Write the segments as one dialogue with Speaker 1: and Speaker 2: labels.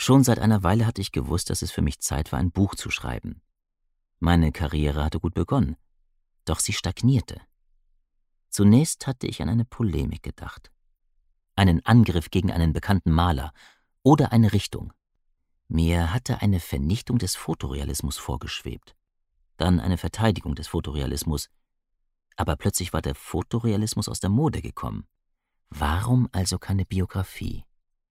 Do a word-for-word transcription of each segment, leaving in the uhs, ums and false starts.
Speaker 1: Schon seit einer Weile hatte ich gewusst, dass es für mich Zeit war, ein Buch zu schreiben. Meine Karriere hatte gut begonnen, doch sie stagnierte. Zunächst hatte ich an eine Polemik gedacht, einen Angriff gegen einen bekannten Maler oder eine Richtung. Mir hatte eine Vernichtung des Fotorealismus vorgeschwebt, dann eine Verteidigung des Fotorealismus, aber plötzlich war der Fotorealismus aus der Mode gekommen. Warum also keine Biografie?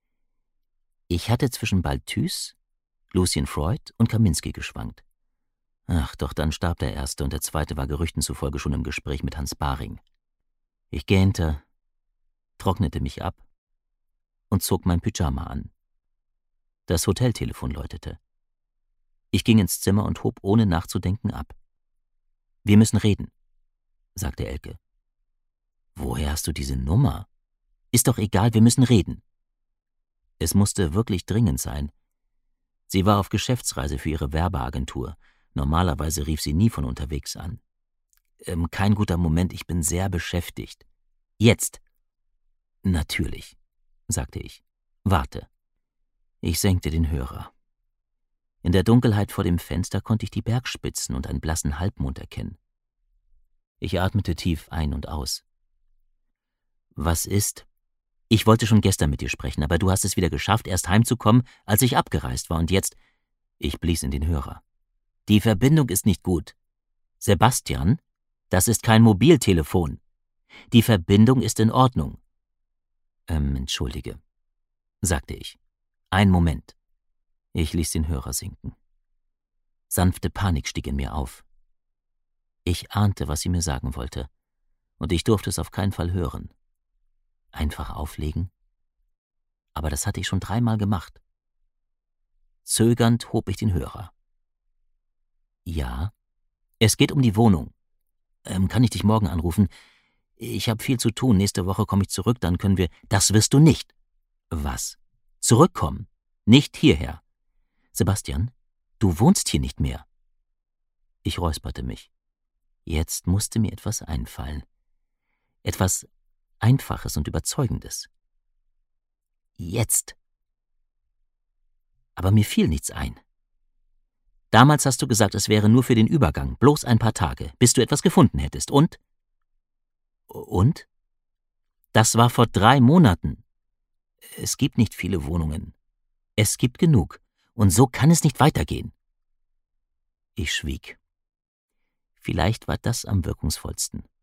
Speaker 1: Ich hatte zwischen Balthus, Lucien Freud und Kaminski geschwankt. Ach, doch dann starb der erste und der zweite war Gerüchten zufolge schon im Gespräch mit Hans Baring. Ich gähnte, trocknete mich ab und zog mein Pyjama an. Das Hoteltelefon läutete. Ich ging ins Zimmer und hob ohne nachzudenken ab. »Wir müssen reden«, sagte Elke. »Woher hast du diese Nummer? Ist doch egal, wir müssen reden.« Es musste wirklich dringend sein. Sie war auf Geschäftsreise für ihre Werbeagentur. Normalerweise rief sie nie von unterwegs an. Ähm, »Kein guter Moment, ich bin sehr beschäftigt.« »Jetzt!« »Natürlich«, sagte ich. »Warte.« Ich senkte den Hörer. In der Dunkelheit vor dem Fenster konnte ich die Bergspitzen und einen blassen Halbmond erkennen. Ich atmete tief ein und aus. »Was ist?« »Ich wollte schon gestern mit dir sprechen, aber du hast es wieder geschafft, erst heimzukommen, als ich abgereist war, und jetzt...« Ich blies in den Hörer. »Die Verbindung ist nicht gut. Sebastian, das ist kein Mobiltelefon. Die Verbindung ist in Ordnung.« Ähm, entschuldige, sagte ich. »Ein Moment.« Ich ließ den Hörer sinken. Sanfte Panik stieg in mir auf. Ich ahnte, was sie mir sagen wollte, und ich durfte es auf keinen Fall hören. Einfach auflegen? Aber das hatte ich schon dreimal gemacht. Zögernd hob ich den Hörer. »Ja, es geht um die Wohnung. Ähm, kann ich dich morgen anrufen? Ich habe viel zu tun, nächste Woche komme ich zurück, dann können wir...« »Das wirst du nicht.« »Was?« »Zurückkommen, nicht hierher. Sebastian, du wohnst hier nicht mehr.« Ich räusperte mich. Jetzt musste mir etwas einfallen. Etwas Einfaches und Überzeugendes. Jetzt. Aber mir fiel nichts ein. »Damals hast du gesagt, es wäre nur für den Übergang, bloß ein paar Tage, bis du etwas gefunden hättest. Und?« »Und?« »Das war vor drei Monaten. Es gibt nicht viele Wohnungen. Es gibt genug. Und so kann es nicht weitergehen.« Ich schwieg. Vielleicht war das am wirkungsvollsten.